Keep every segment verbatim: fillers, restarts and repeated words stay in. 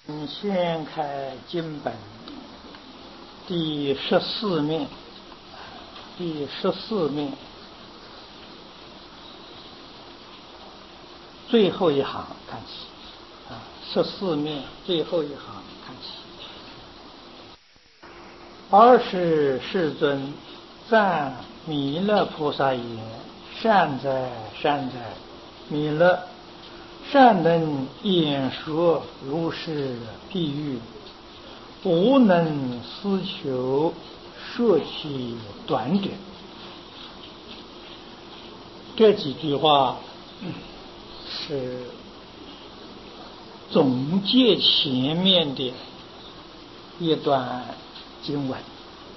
嗯，先开经本第十四面，第十四面最后一行看起啊，十四面最后一行看起。二是世尊赞弥勒菩萨言：善哉善哉，弥勒善能演说如是譬喻，无能思求说其短者。这几句话是总结前面的一段经文。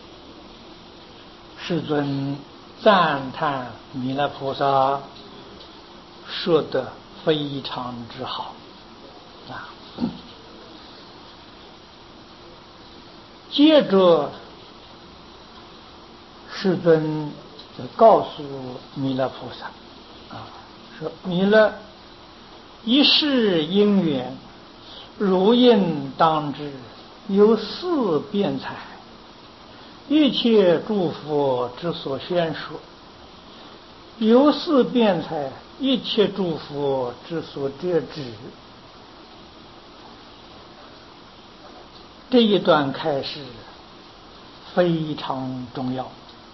世尊赞叹弥勒菩萨说得非常之好啊。接着世尊就告诉弥勒菩萨啊，说弥勒一世因缘如应当知，有四辩才，一切诸佛之所宣说，有四辩才，一切诸佛之所遮止。这一段开示非常重要，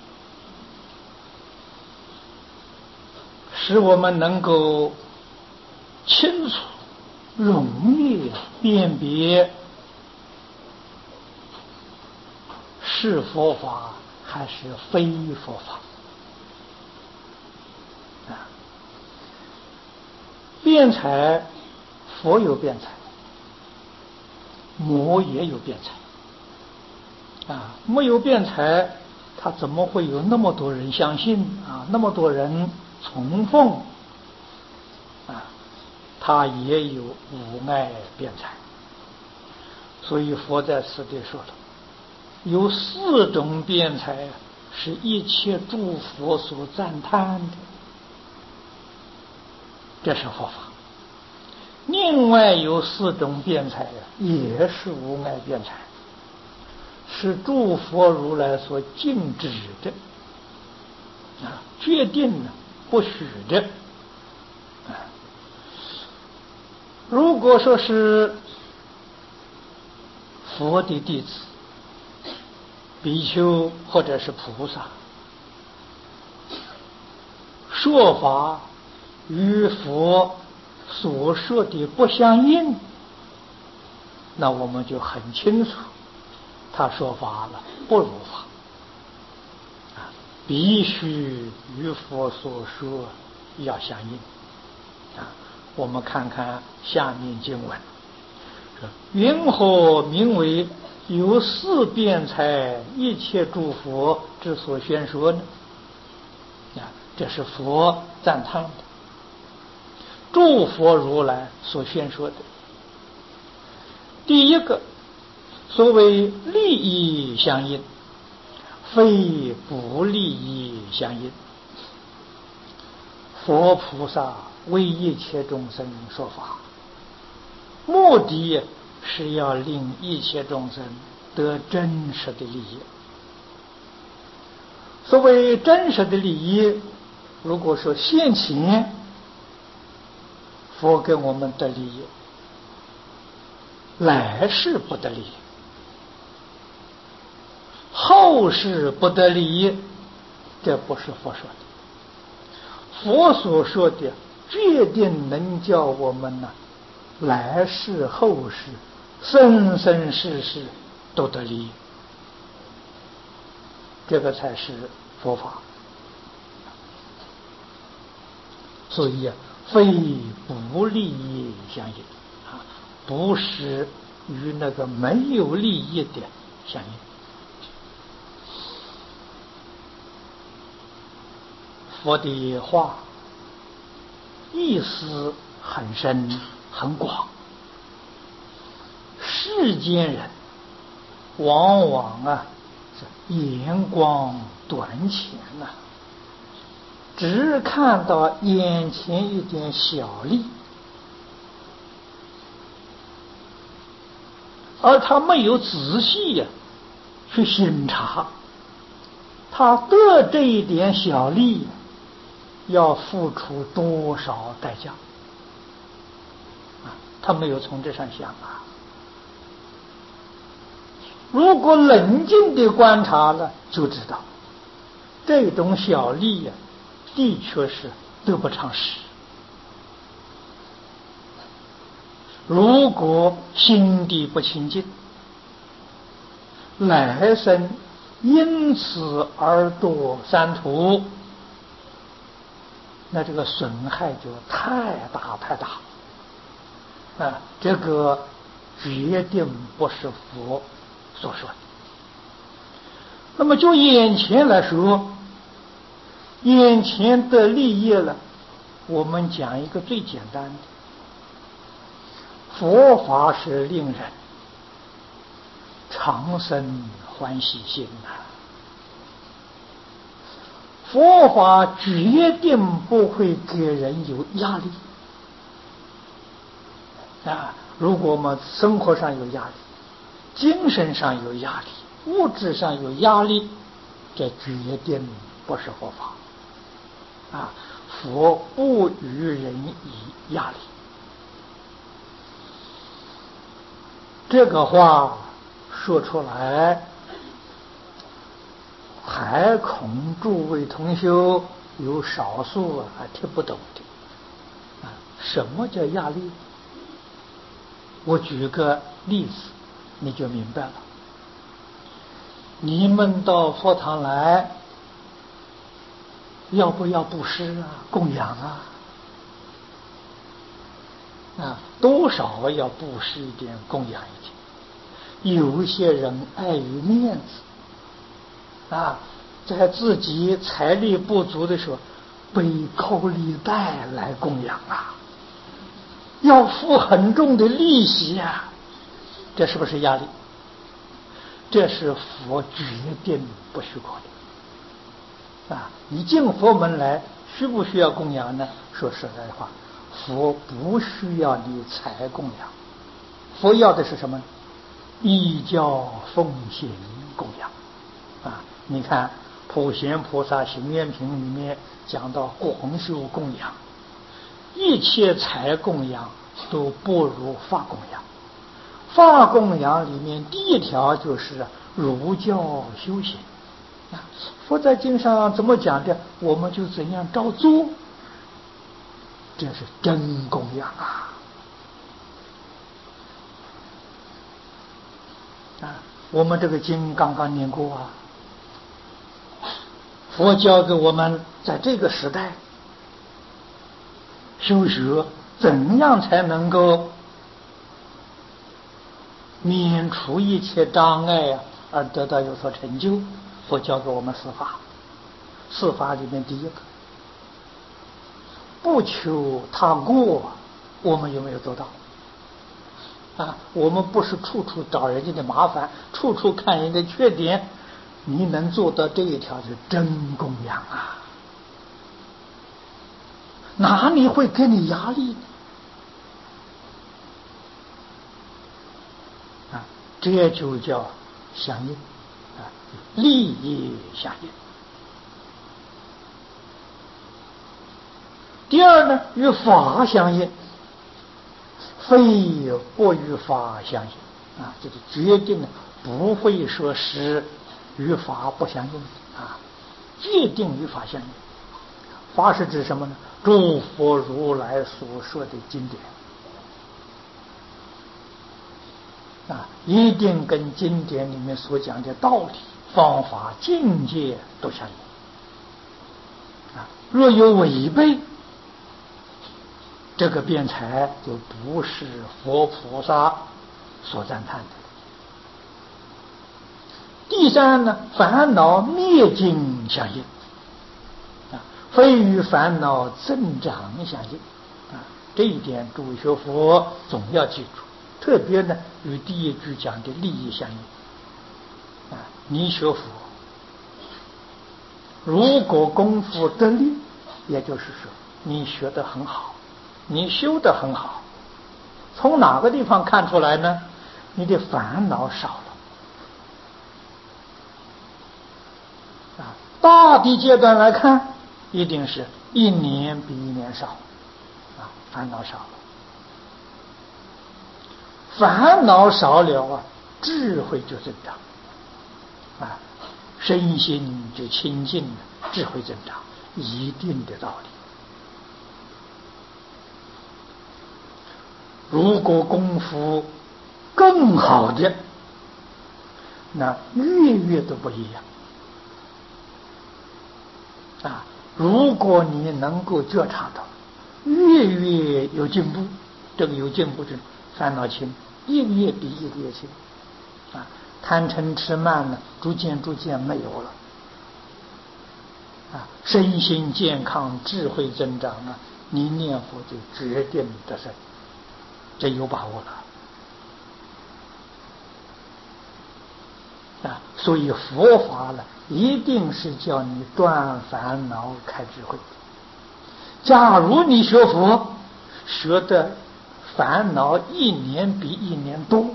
使我们能够清楚容易辨别是佛法还是非佛法啊。辩才，佛有辩才，魔也有辩才啊。没有辩才，他怎么会有那么多人相信啊？那么多人崇奉啊？他也有无碍辩才。所以佛在此地说了，有四种辩才是一切诸佛所赞叹的，这是佛法。另外有四种辩才也是无碍辩才，是诸佛如来所禁止的啊，决定了不许的啊。如果说是佛的弟子、比丘或者是菩萨说法与佛所说的不相应，那我们就很清楚他说法了不如法啊，必须与佛所说要相应啊。我们看看下面经文，云何名为有四辩才，一切诸佛之所宣说呢？啊，这是佛赞叹的，诸佛如来所宣说的。第一个，所谓利益相应，非不利益相应。佛菩萨为一切众生说法，目的是要令一切众生得真实的利益。所谓真实的利益，如果说现前佛给我们的利益，来世不得利益，后世不得利益，这不是佛说的。佛所说的决定能叫我们呢、啊、来世后世生生世世都得利益，这个才是佛法。所以啊，非不利益相应啊，不是与那个没有利益的相应。佛的话意思很深很广，世间人往往啊是眼光短浅呐、啊，只看到眼前一点小利， 而他没有仔细呀、啊、去审查，他得这一点小利要付出多少代价啊？他没有从这上想啊。如果冷静地观察了，就知道这种小利呀、啊，的确是得不偿失。如果心地不清净，来生因此而堕三途，那这个损害就太大太大啊！这个决定不是佛所说的。那么就眼前来说，眼前的利益了，我们讲一个最简单的，佛法是令人长生欢喜心呐、啊。佛法决定不会给人有压力啊！如果我们生活上有压力，精神上有压力，物质上有压力，这决定不是佛法啊！佛不与人以压力。这个话说出来，还恐诸位同修有少数啊听不懂的啊！什么叫压力？我举个例子，你就明白了。你们到佛堂来，要不要布施啊？供养啊？啊，多少要布施一点，供养一点。有些人碍于面子啊，在自己财力不足的时候，背高利贷来供养啊，要付很重的利息呀、啊，这是不是压力？这是佛决定不许可的啊！你进佛门来，需不需要供养呢？说实在话，佛不需要你财供养，佛要的是什么？依教奉行供养啊！你看普贤菩萨行愿品里面讲到广修供养，一切财供养都不如法供养。法供养里面第一条就是儒教修行啊，佛在经上怎么讲的，我们就怎样照做，这是真供养啊！啊，我们这个经刚刚念过啊，佛教给我们在这个时代修学，怎样才能够免除一切障碍啊，而得到有所成就。佛教给我们四法，四法里面第一个不求他过，我们有没有做到啊？我们不是处处找人家的麻烦，处处看人家的缺点，你能做到这一条是真供养啊！哪里会给你压力呢？啊，这就叫相应啊，利益相应。第二呢，与法相应，非不与法相应啊，这个决定呢不会说是与法不相应啊，决定与法相应。法是指什么呢？诸佛如来所说的经典啊，一定跟经典里面所讲的道理、方法、境界都相应啊。若有违背，这个辩才就不是佛菩萨所赞叹的。第三呢，烦恼灭尽相应啊，非与烦恼增长相应啊。这一点诸位学佛总要记住，特别呢与第一句讲的利益相应啊。你学佛，如果功夫得力，也就是说你学得很好，你修得很好，从哪个地方看出来呢？ 你的烦恼少了啊。大的阶段来看，一定是一年比一年少啊，烦恼少了。烦恼少了啊，智慧就增长啊，身心就清净了，智慧增长，一定的道理。如果功夫更好的，那月月都不一样啊。如果你能够觉察到月月有进步，这个有进步是烦恼轻，一个月比一个月轻啊。贪嗔痴慢呢，逐渐逐渐没有了啊。身心健康，智慧增长啊，你念佛就决定得胜，这有把握了啊。所以佛法呢，一定是叫你断烦恼开智慧。假如你学佛学的烦恼一年比一年多，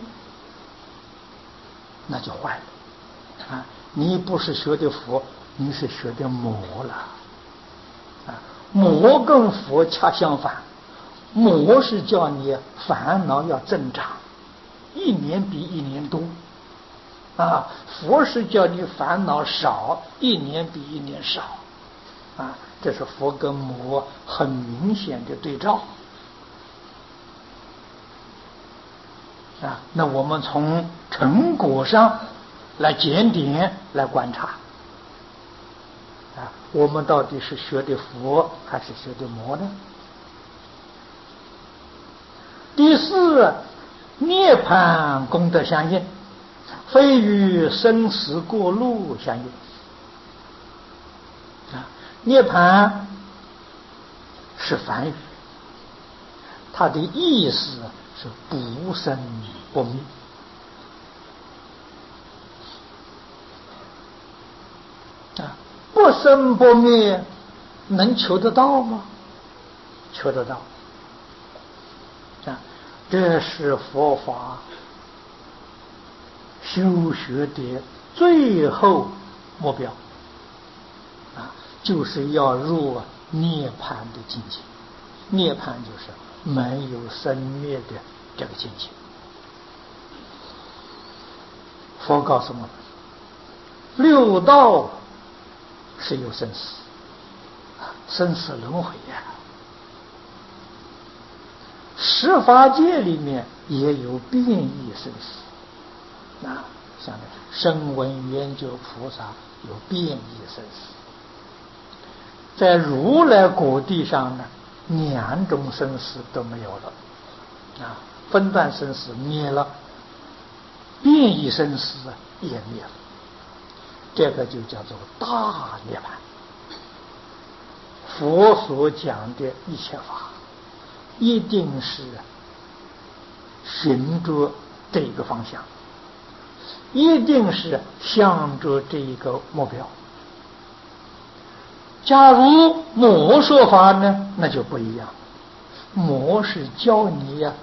那就坏了啊！你不是学的佛，你是学的魔了啊！魔跟佛恰相反，魔是叫你烦恼要增长，一年比一年多啊！佛是叫你烦恼少，一年比一年少啊！这是佛跟魔很明显的对照啊。那我们从成果上来检点来观察啊，我们到底是学的佛还是学的魔呢？第四，涅槃功德相应，非与生死过路相应啊。涅槃是梵语，它的意思是不生不灭啊。不生不灭能求得到吗？求得到啊。这是佛法修学的最后目标啊，就是要入涅槃的境界。涅槃就是没有生灭的这个境界。佛告诉我们，六道是有生死，生死轮回呀。十法界里面也有变异生死啊，像声闻缘觉菩萨有变异生死。在如来果地上呢，两种生死都没有了啊，分段生死灭了，变异生死也灭了，这个就叫做大涅槃。佛所讲的一切法，一定是循着这个方向，一定是向着这一个目标。假如魔说法呢，那就不一样。魔是教你呀、啊，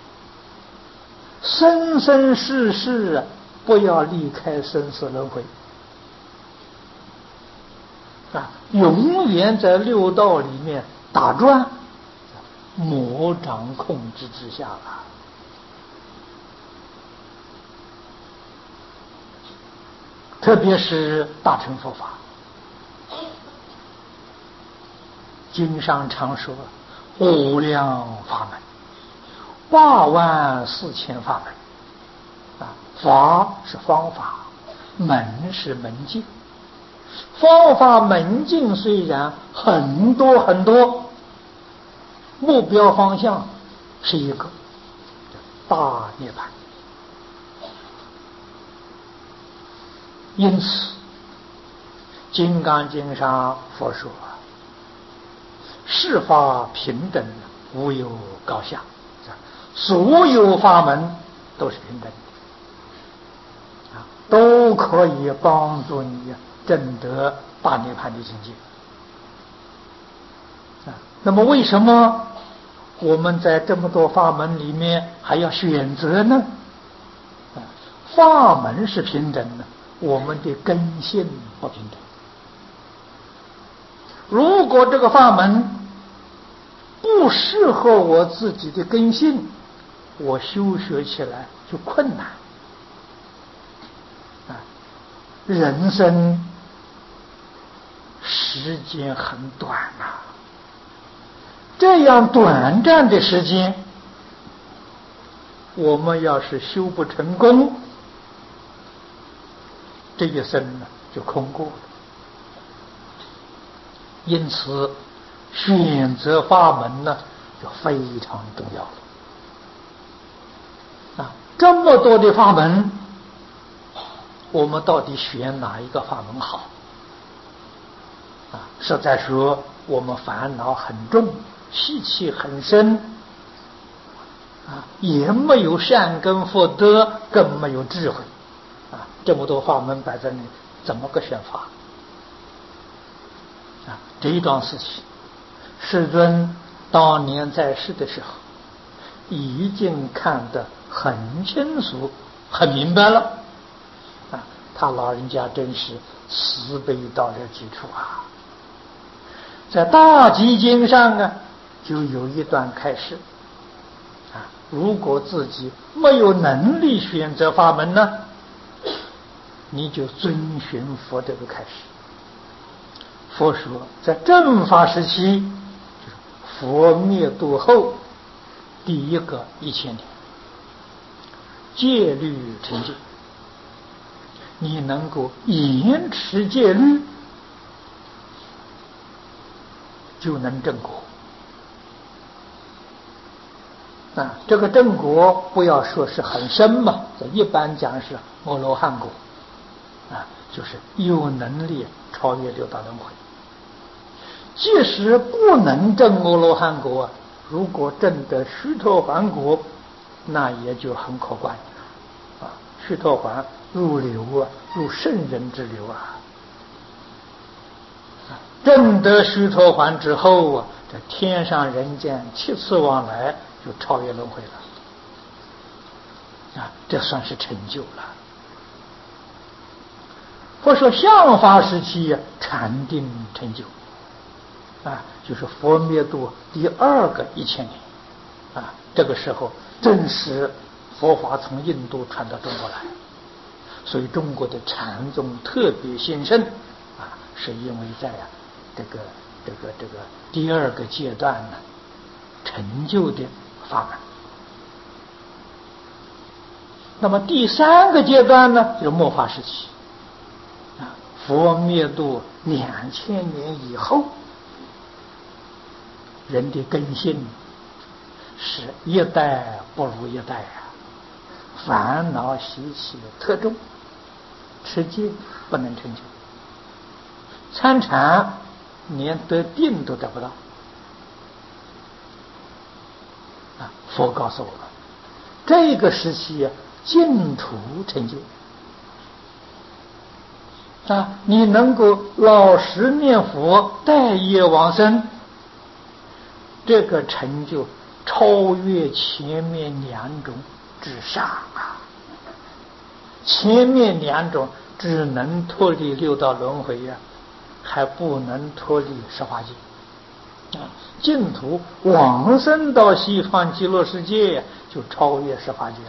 生生世世不要离开生死轮回啊，永远在六道里面打转，魔掌控制之下了。特别是大乘佛法，经上常说无量法门，八万四千法门啊。法是方法，门是门径。方法门径虽然很多很多，目标方向是一个大涅槃。因此《金刚经》上佛说，世法平等，无有高下，所有法门都是平等的啊，都可以帮助你证得大涅槃的境界啊。那么为什么我们在这么多法门里面还要选择呢？ 法门是平等的，我们的根性不平等。如果这个法门不适合我自己的根性，我修学起来就困难。啊，人生时间很短呐、啊，这样短暂的时间，我们要是修不成功，这一生呢就空过了。因此，选择法门呢就非常重要了。啊，这么多的法门，我们到底选哪一个法门好？啊，实在说，我们烦恼很重，习气很深，啊，也没有善根福德，更没有智慧，啊，这么多法门摆在那里，怎么个选法？啊，这一桩事情，世尊当年在世的时候，已经看得很清楚、很明白了。啊，他老人家真是慈悲到了极处啊！在大集经上啊，就有一段开示啊，如果自己没有能力选择法门呢，你就遵循佛这个开示。佛说，在正法时期，就是佛灭度后第一个一千年，戒律成就，你能够严持戒律，就能正果。啊，这个正果不要说是很深嘛，这一般讲是阿罗汉果，啊，就是有能力超越六道轮回。即使不能证阿罗汉果，如果证得须陀洹果，那也就很可观啊！须陀洹入流啊，入圣人之流啊！证得须陀洹之后啊，这天上人间七次往来就超越轮回了啊！这算是成就了。或说相法时期啊，禅定成就。啊，就是佛灭度第二个一千年，啊，这个时候正是佛法从印度传到中国来，所以中国的禅宗特别兴盛，啊，是因为在啊这个这个这个第二个阶段呢成就的法门。那么第三个阶段呢，就是末法时期，啊，佛灭度两千年以后。人的根性是一代不如一代啊，烦恼习气特重，持戒不能成就，参禅连得定都得不到啊！佛告诉我们，这个时期啊，净土成就啊，你能够老实念佛，待业往生。这个成就超越前面两种之上啊！前面两种只能脱离六道轮回呀、啊，还不能脱离十法界啊！净土往生到西方极乐世界，就超越十法界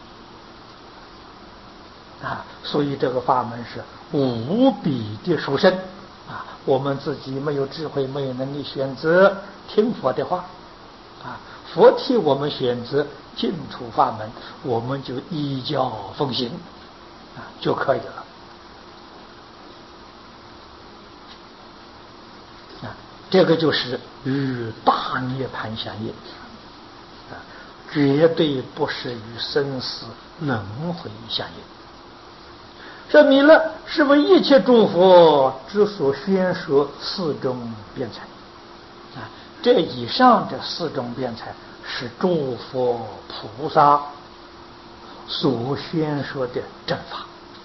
了啊！所以这个法门是无比的殊胜啊！我们自己没有智慧，没有能力选择。听佛的话，啊，佛替我们选择净土法门，我们就依教奉行，啊就可以了。啊，这个就是与大涅槃相应，啊，绝对不是与生死轮回相应。这弥勒是为一切诸佛之所宣说四种辩才。啊，这以上的四种辩才是诸佛菩萨所宣说的正法。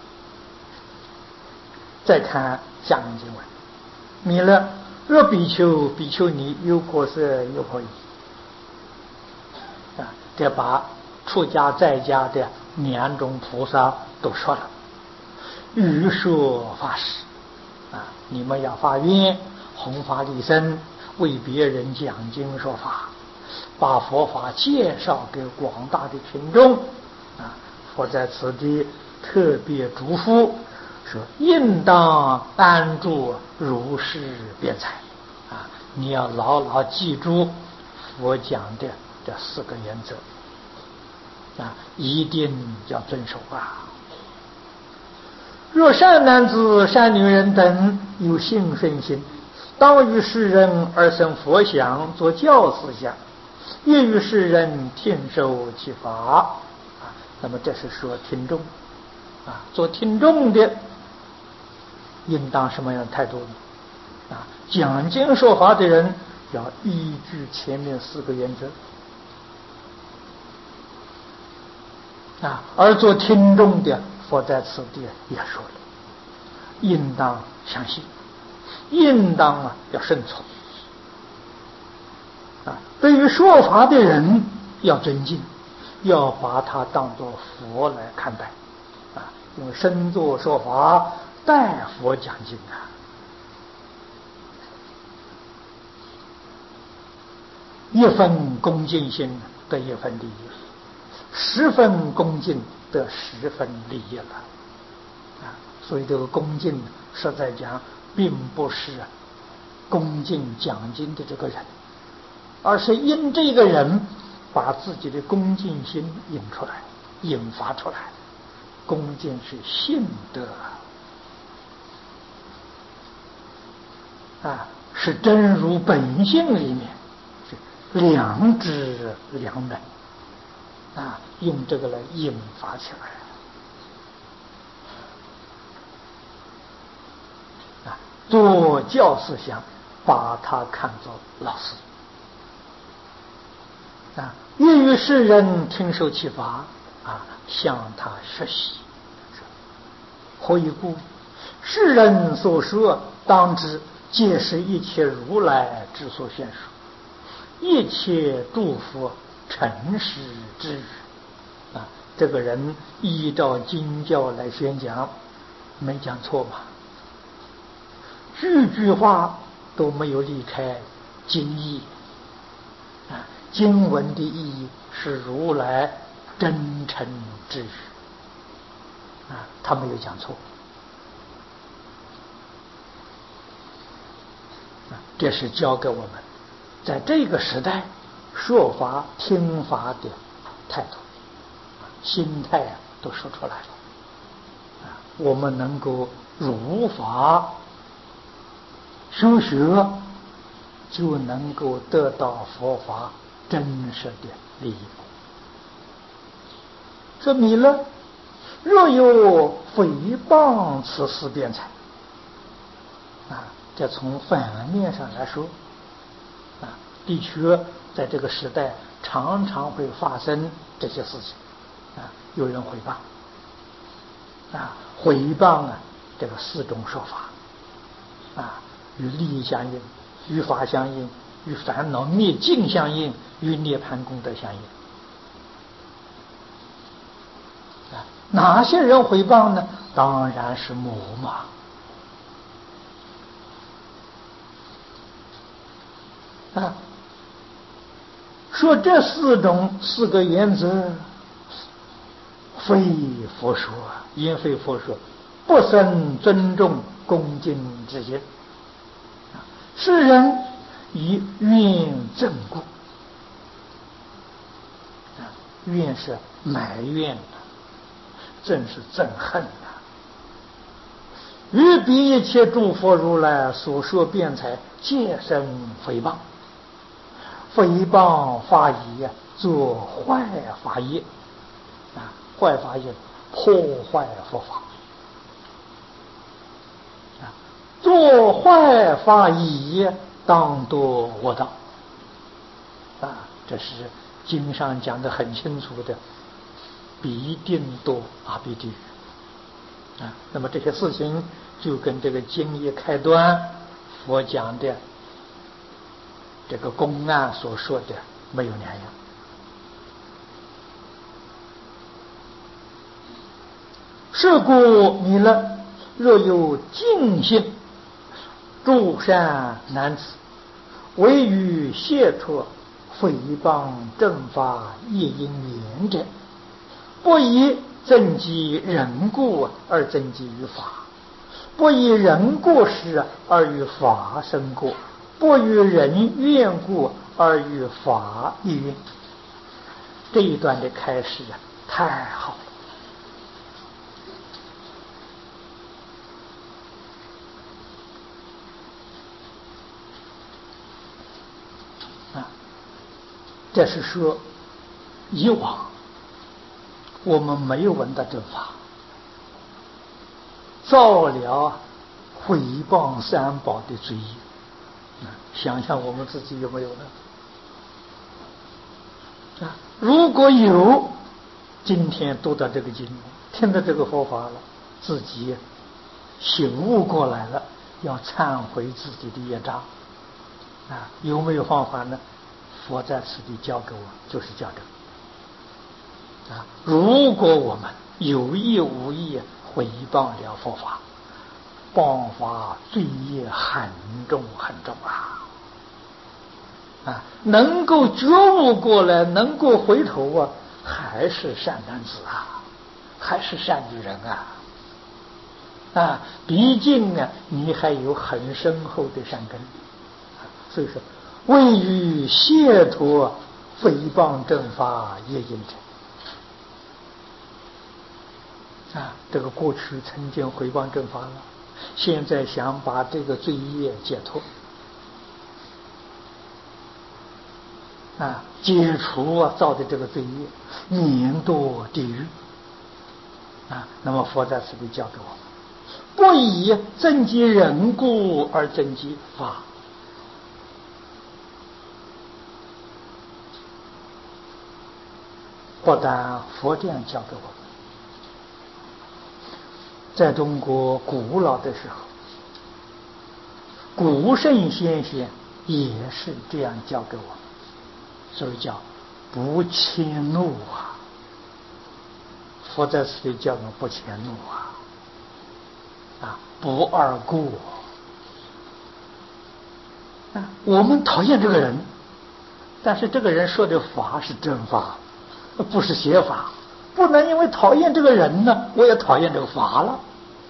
再看下面经文，弥勒若比丘、比丘尼有过失有何疑？啊，这把出家在家的两种菩萨都说了，欲说法师啊，你们要发愿弘法利生，为别人讲经说法，把佛法介绍给广大的群众啊。佛在此地特别嘱咐说，应当安住如是辩才啊！你要牢牢记住佛讲的这四个原则啊，一定要遵守啊。若善男子、善女人等有信顺心，当于世人而生佛想，作教思想，业于世人听受其法啊。那么这是说听众啊，做听众的应当什么样的态度呢？啊，讲经说法的人要依据前面四个原则啊，而做听众的，佛在此地也说了，应当相信，应当啊要顺从啊。对于说法的人要尊敬，要把他当作佛来看待啊，因为身作说法，代佛讲经啊。一分恭敬心得一分利益，十分恭敬得十分利益了啊！所以这个恭敬实在讲，并不是恭敬讲经的这个人，而是因这个人把自己的恭敬心引出来，引发出来。恭敬是信德啊，是真如本性里面良知良能啊，用这个来引发起来啊，做教思想，把他看作老师啊，业于世人听受其法啊，向他学习。何以故？世人所说，当知皆是一切如来之所宣说，一切诸佛诚实之语啊！这个人依照经教来宣讲，没讲错吧？句句话都没有离开经义啊！经文的意义是如来真诚之语啊，他没有讲错啊！这是教给我们在这个时代说法听法的态度、心态啊，都说出来了啊！我们能够如法修学，就能够得到佛法真实的利益。说你呢，若有诽谤此事辩才啊，这从反面上来说啊，的确在这个时代常常会发生这些事情啊，有人诽谤啊，诽谤啊，这个四种说法啊，与利益相应，与法相应，与烦恼灭尽相应，与涅槃功德相应啊。哪些人诽谤呢？当然是魔嘛啊。说这四种四个原则非佛说，因非佛说，不生尊重恭敬之心。世人以怨憎故啊，怨是埋怨的，憎是憎恨的。于彼一切诸佛如来所说辩才，皆生诽谤。诽谤法义，做坏法业啊，坏法业破坏佛法啊，做坏法义当堕恶道啊，这是经上讲得很清楚的，必定堕阿鼻地狱啊。那么这些事情就跟这个经一开端佛讲的这个公案所说的没有两样是故弥勒若有尽性诸善男子，唯于解脱诽谤正法业因缘者，不以增积人故而增积于法，不以人过失而与法生过，不与人怨故而与法立怨。这一段的开始啊，太好了啊！这是说以往我们没有闻到正法，造了毁谤三宝的罪业。想想我们自己有没有呢？啊，如果有，今天读到这个经，听到这个佛法了，自己醒悟过来了，要忏悔自己的业障啊，有没有方法呢？佛在此地教给我，就是教这个啊。如果我们有意无意毁谤了佛法，谤法罪业很重很重啊！啊，能够觉悟过来，能够回头啊，还是善男子啊，还是善女人啊！啊，毕竟啊，你还有很深厚的善根，所以说，为于解脱诽谤正法业因者啊，这个过去曾经诽谤正法了，现在想把这个罪业解脱。啊，解除啊造的这个罪业，免堕地狱啊。那么佛在此地教给我们，不以增积人故而增积法。不但佛这样教给我们，在中国古老的时候，古圣先贤也是这样教给我们。所以叫不迁怒啊！佛在此地叫我们不迁怒啊，啊，不贰过啊！我们讨厌这个人，但是这个人说的法是正法，不是邪法，不能因为讨厌这个人呢，我也讨厌这个法了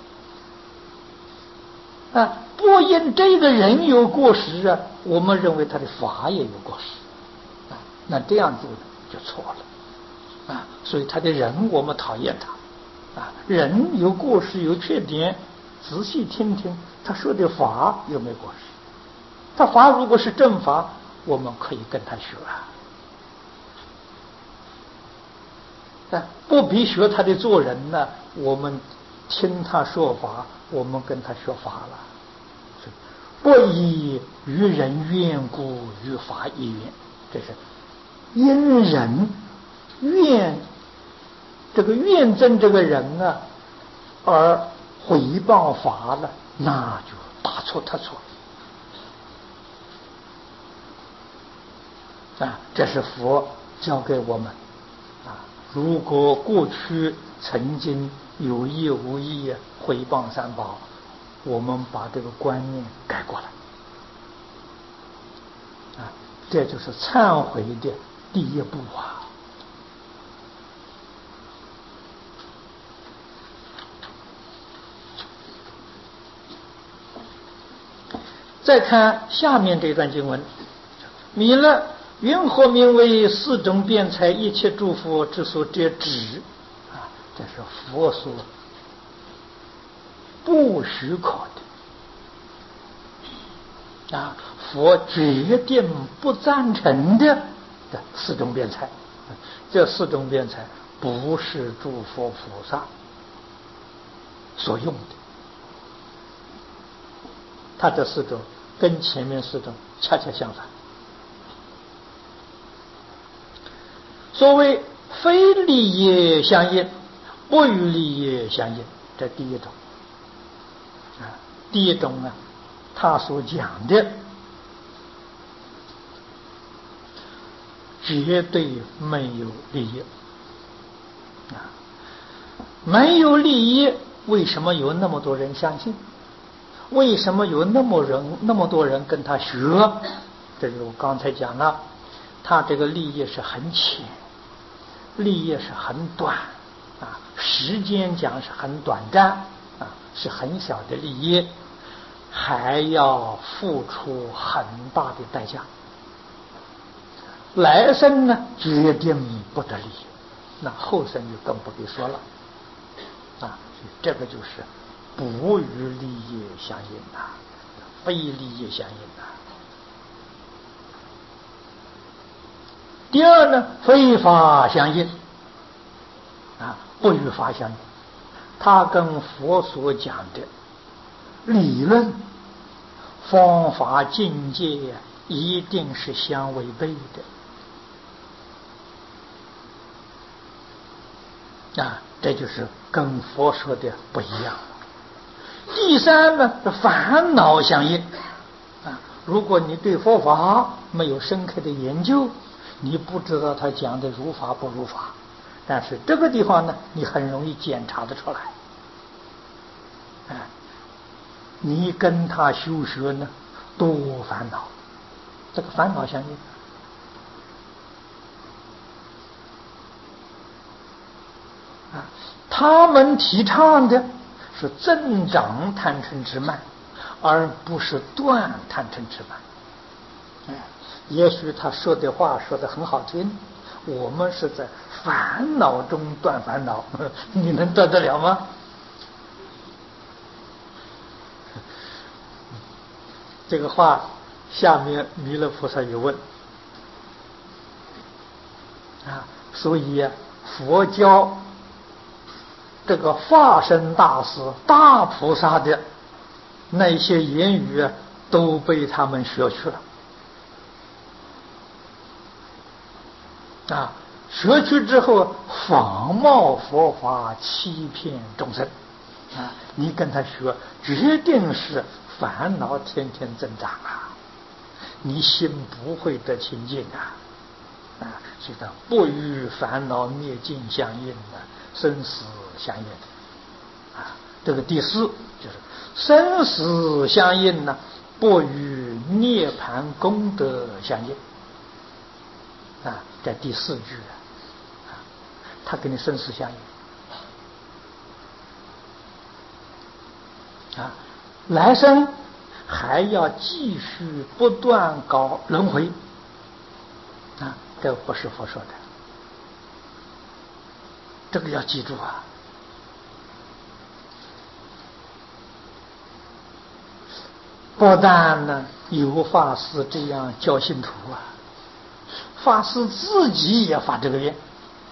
啊！不因这个人有过失啊，我们认为他的法也有过失。那这样做就错了啊！所以他的人我们讨厌他啊，人有过失有缺点，仔细听听他说的法有没有过失。他法如果是正法，我们可以跟他学啊，不必学他的做人呢，我们听他说法，我们跟他学法了。不以于人怨故，于法亦怨，这是因人怨这个怨憎这个人啊，而毁谤法了，那就大错特错啊！这是佛教给我们啊。如果过去曾经有意无意毁谤三宝，我们把这个观念改过来啊，这就是忏悔的第一步啊。再看下面这段经文，弥勒云何名为四种辩才一切诸佛之所遮止啊？这是佛所不许可的啊，佛决定不赞成的的四种辩才。这四种辩才不是诸佛菩萨所用的，他这四种跟前面四种恰恰相反。所谓非利业相应，不与利业相应，这第一种啊。第一种呢，他所讲的绝对没有利益啊。 没有利益，为什么有那么多人相信？为什么有那么人那么多人跟他学？这就我刚才讲了，他这个利益是很浅，利益是很短啊，时间讲是很短暂啊，是很小的利益，还要付出很大的代价。来生呢，决定不得利益，那后生就更不必说了啊。这个就是不与利益相应呐、啊，非利益相应呐、啊。第二呢，非法相应啊，不与法相应，它跟佛所讲的理论、方法、境界一定是相违背的啊，这就是跟佛说的不一样。第三呢，是烦恼相应啊。如果你对佛法没有深刻的研究，你不知道他讲的如法不如法，但是这个地方呢，你很容易检查得出来。哎，你跟他修学呢，多烦恼，这个烦恼相应。啊，他们提倡的是增长贪嗔痴慢，而不是断贪嗔痴慢。哎，也许他说的话说得很好听，我们是在烦恼中断烦恼，你能断得了吗？这个话下面弥勒菩萨有问啊，所以啊，佛教这个化身大师、大菩萨的那些言语啊，都被他们学去了啊！学去之后，仿冒佛法，欺骗众生啊！你跟他学，决定是烦恼天天增长啊！你心不会得清净啊！啊，所以它不与烦恼灭尽相应的，生死相应啊。这个第四就是生死相应呢，不与涅槃功德相应啊。在第四句啊，他跟你生死相应啊，来生还要继续不断搞轮回啊，这不是佛说的，这个要记住啊。不但呢有法师这样教信徒啊，法师自己也发这个愿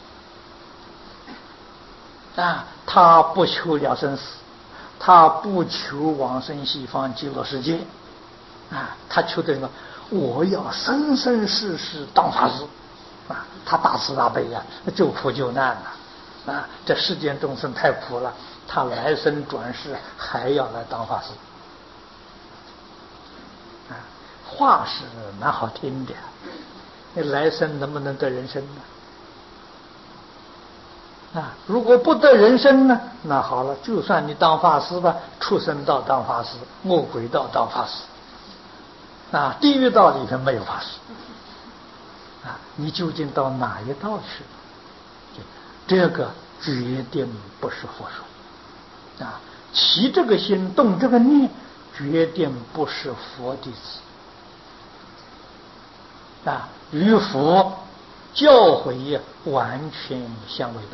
啊，他不求了生死，他不求往生西方极乐世界啊，他求的什么？我要生生世世当法师啊！他大慈大悲啊，救苦救难啊！啊，这世间众生太苦了，他来生转世还要来当法师啊！话是蛮好听的，那来生能不能得人生呢？啊，如果不得人生呢，那好了，就算你当法师吧，畜生道当法师，恶鬼道当法师。啊，地狱道里头没有法师啊，你究竟到哪一道去？这个决定不是佛说啊，起这个心动这个念，决定不是佛弟子啊，与佛教诲完全相违背。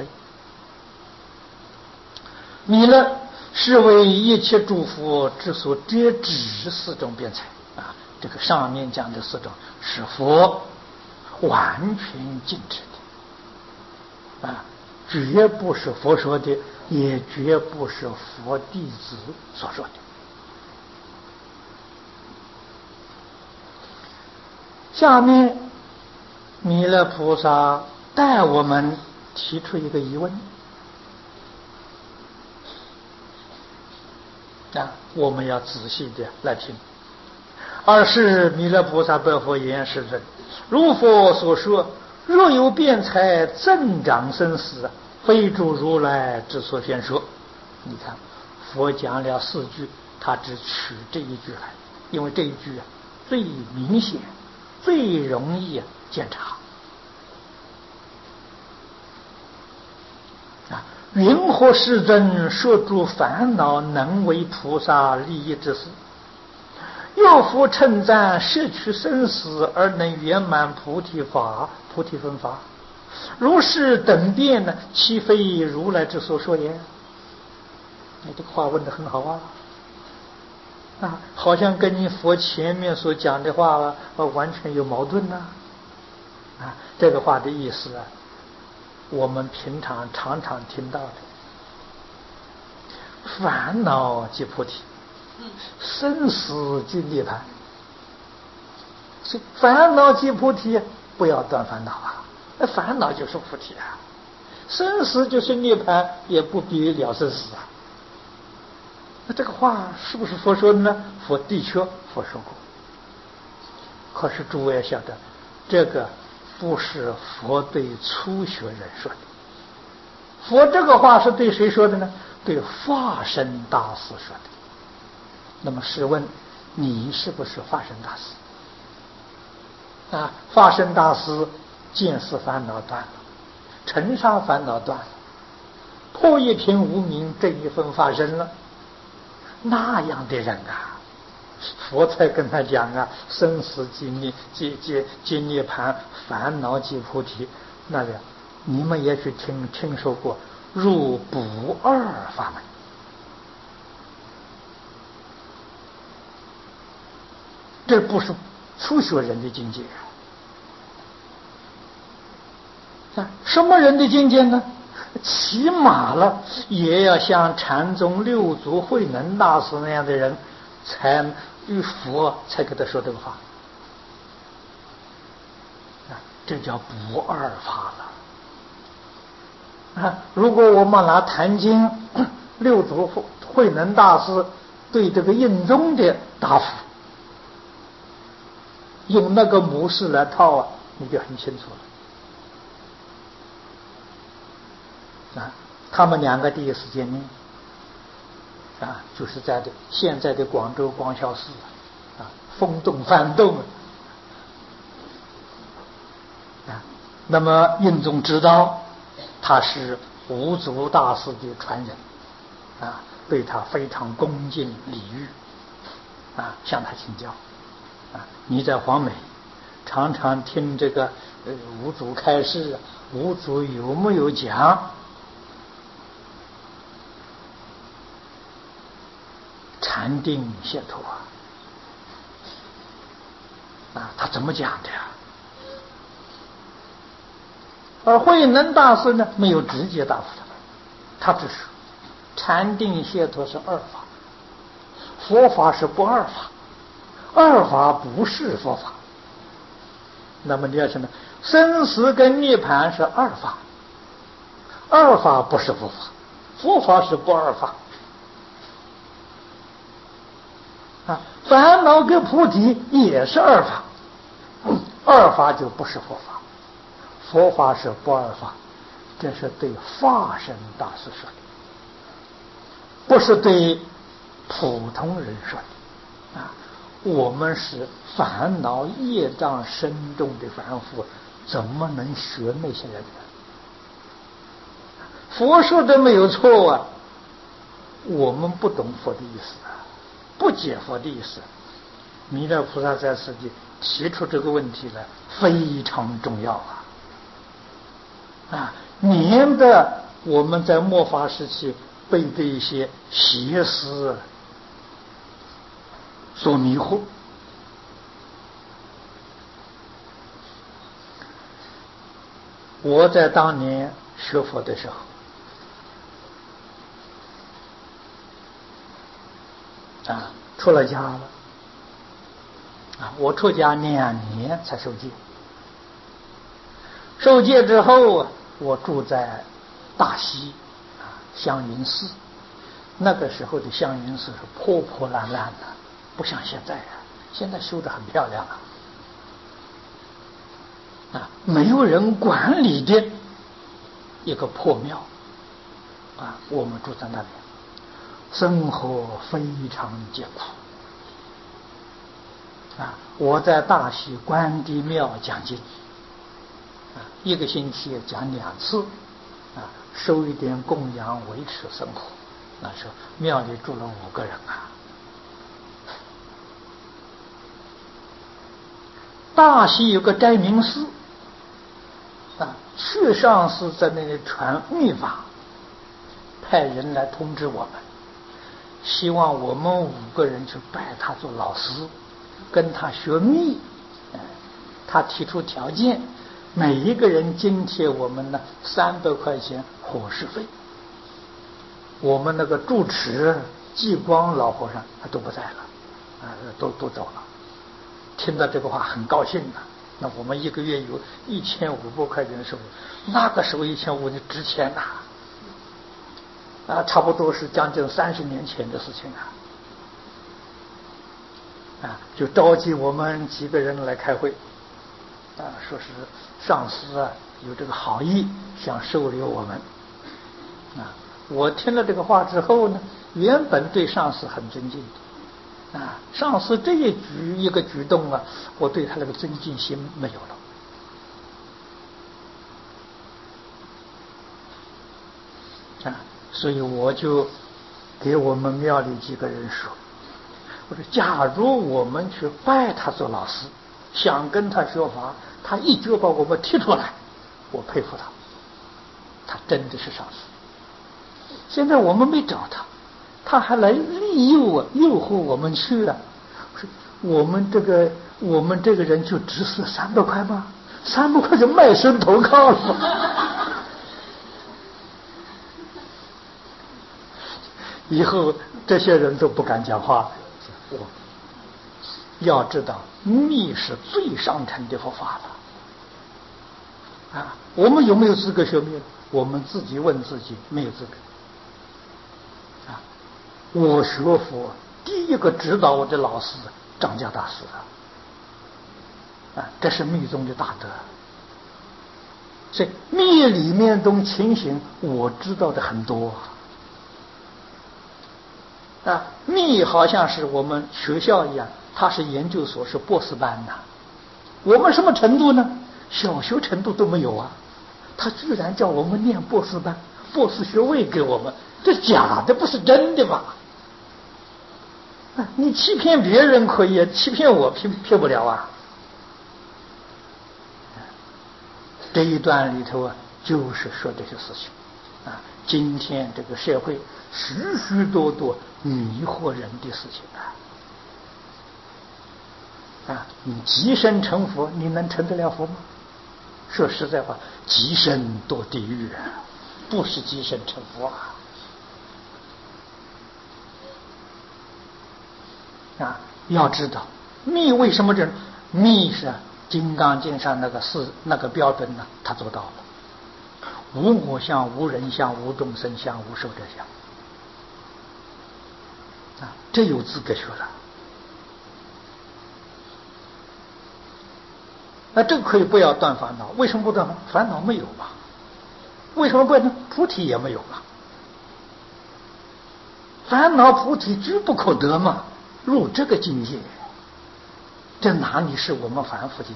弥勒是为一切诸佛之所遮止四种辩才啊。这个上面讲的四种是佛完全禁止的啊，绝不是佛说的，也绝不是佛弟子所说的。下面弥勒菩萨带我们提出一个疑问啊，我们要仔细的来听。二是弥勒菩萨白佛言：世尊，如佛所说，若有辩才增长生死， 非诸如来之所宣说。你看，佛讲了四句，他只取这一句来，因为这一句啊最明显，最容易检查。啊，云何世尊说诸烦恼能为菩萨利益之事？又复称赞摄取生死而能圆满菩提法、菩提分法，如是等变呢？岂非如来之所说也？哎，这个话问得很好啊！啊，好像跟你佛前面所讲的话啊，完全有矛盾呐、啊！啊，这个话的意思啊，我们平常常常听到的，烦恼即菩提，生死即涅槃。所以烦恼即菩提，不要断烦恼啊！那烦恼就是菩提啊，生死就是涅槃，也不必了生死啊。那这个话是不是佛说的呢？佛的确佛说过。可是诸位要晓得，这个不是佛对初学人说的。佛这个话是对谁说的呢？对化身大师说的。那么试问，你是不是化身大师？啊，化身大师见思烦恼断了，尘沙烦恼断了，破一品无明这一分发生了，那样的人啊，佛才跟他讲啊，生死即涅即即即涅槃，烦恼即菩提。那个你们也许听听说过入不二法门。这不是初学人的境界啊！什么人的境界呢？起码了也要像禅宗六祖慧能大师那样的人，才与佛才给他说这个话啊！这叫不二法了啊！如果我们拿《坛经》六祖慧能大师对这个印宗的答复，用那个模式来套啊，你就很清楚了啊。他们两个第一次见面啊，就是在的现在的广州光孝寺啊，风动幡动啊。那么印宗知道他是五祖大师的传人啊，对他非常恭敬礼遇啊，向他请教。啊，你在黄梅常常听这个呃五祖开示，五祖有没有讲禅定解脱啊？啊，他怎么讲的呀？而慧能大师呢，没有直接答复他，他只是禅定解脱是二法，佛法是不二法。二法不是佛法，那么你要什么？生死跟涅槃是二法，二法不是佛法，佛法是不二法啊。烦恼跟菩提也是二法，二法就不是佛法，佛法是不二法。这是对化身大师说的，不是对普通人说的啊。我们是烦恼业障深重的凡夫，怎么能学那些人呢？佛说的没有错啊，我们不懂佛的意思啊，不解佛的意思。弥勒菩萨在此地提出这个问题来，非常重要啊！啊，免得我们在末法时期被这一些邪思所迷惑。我在当年学佛的时候啊，出了家了啊，我出家两年才受戒。受戒之后啊，我住在大溪啊香云寺。那个时候的香云寺是破破烂烂的，不像现在啊，现在修得很漂亮啊。啊，没有人管理的一个破庙啊，我们住在那边，生活非常艰苦啊。我在大喜关帝庙讲经啊，一个星期讲两次啊，收一点供养维持生活。那时候庙里住了五个人啊。大喜有个斋明寺啊，去上师在那里传密法，派人来通知我们，希望我们五个人去拜他做老师，跟他学密。他提出条件，每一个人津贴我们呢三百块钱伙食费。我们那个住持济光老和尚他都不在了啊，都都走了。听到这个话很高兴的，那我们一个月有一千五百块钱的收入，那个时候一千五就值钱呐，啊，差不多是将近三十年前的事情啊，啊，就召集我们几个人来开会，啊，说是上司啊有这个好意想收留我们，啊，我听了这个话之后呢，原本对上司很尊敬的。啊，上司这一举一个举动啊，我对他那个尊敬心没有了啊，所以我就给我们庙里几个人说，我说假如我们去拜他做老师，想跟他学法，他一脚把我们踢出来，我佩服他，他真的是上司。现在我们没找他，他还来利诱啊，诱惑我们去啊！我们这个我们这个人就值是三百块吗？三百块就卖身投靠了吗？以后这些人都不敢讲话。我要知道，密是最上乘的佛法了啊！我们有没有资格学密？我们自己问自己，没有资格。我学佛第一个指导我的老师张家大师啊，这是密宗的大德。所以密里面东情形我知道的很多啊。密好像是我们学校一样，它是研究所，是博士班呐。我们什么程度呢？小学程度都没有啊。他居然叫我们念博士班，博士学位给我们，这假的，不是真的吧？你欺骗别人可以，欺骗我骗骗不了啊！这一段里头啊，就是说这些事情啊。今天这个社会许许多多迷惑人的事情啊！啊，你即身成佛，你能成得了佛吗？说实在话，即身堕地狱啊，不是即身成佛啊！啊，要知道密为什么这密是《金刚经》上那个是那个标准呢？他做到了，无我相、无人相、无众生相、无寿者相啊，这有资格学了。那这个可以不要断烦恼，为什么不断？烦恼没有嘛？为什么不断？菩提也没有嘛？烦恼菩提居不可得嘛？入这个境界，这哪里是我们凡夫境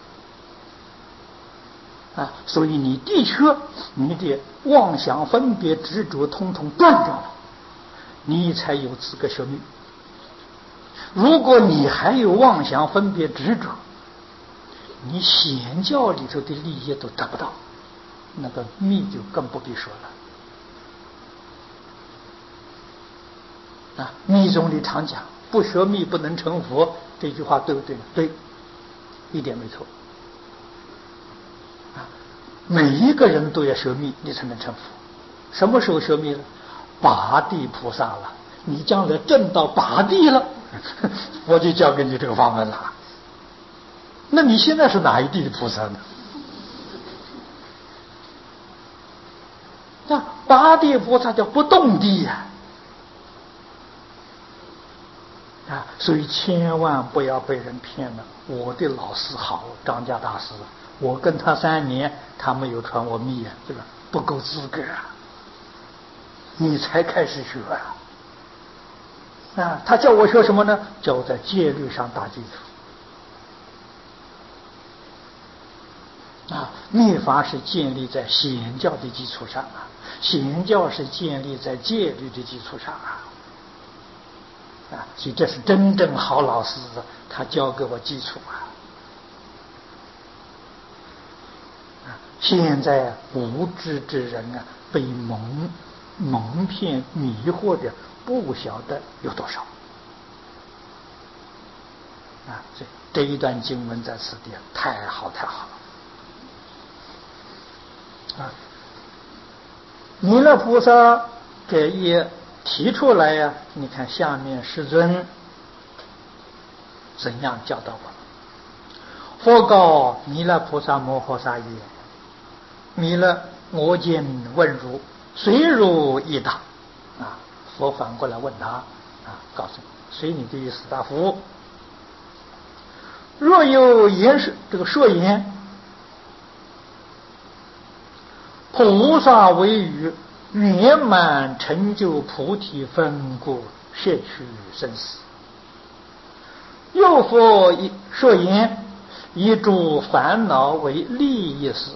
界啊？所以你的确，你的妄想、分别、执着，通通断掉了，你才有资格学密。如果你还有妄想、分别、执着，你显教里头的利益都得不到，那个密就更不必说了啊！密宗里常讲，不学密不能成佛，这句话对不对？对，一点没错啊！每一个人都要学密，你才能成佛。什么时候学密了？拔地菩萨了，你将来证到拔地了，我就教给你这个法门了。那你现在是哪一地的菩萨呢？那拔地菩萨叫不动地呀、啊！啊，所以千万不要被人骗了。我的老师好，张家大师，我跟他三年，他没有传我密呀，这个不够资格啊！ 你才开始学啊！啊，他叫我学什么呢？叫我在戒律上打基础。啊，密法是建立在显教的基础上啊，显教是建立在戒律的基础上啊。啊，所以这是真正好老师，他教给我基础啊。啊，现在无知之人啊，被蒙蒙骗迷惑的不晓得有多少啊！这这一段经文在此地太好太好了啊！弥勒菩萨给也提出来呀、啊，你看下面世尊怎样教导我？佛告弥勒菩萨摩诃萨言：弥勒，我今问汝，随汝意答。啊，佛反过来问他啊，告诉你，随你的意思答复。若有言是这个说言，菩萨为语圆满成就菩提分故，摄取生死。又佛说言，以诸烦恼为利益事。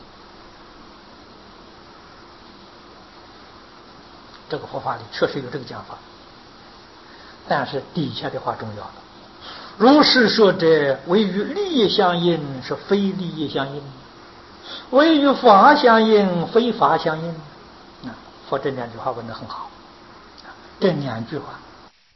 这个佛法里确实有这个讲法，但是底下的话重要了。如是说者，为与利益相应，是非利益相应；为与法相应，非法相应。啊，佛这两句话问得很好。这两句话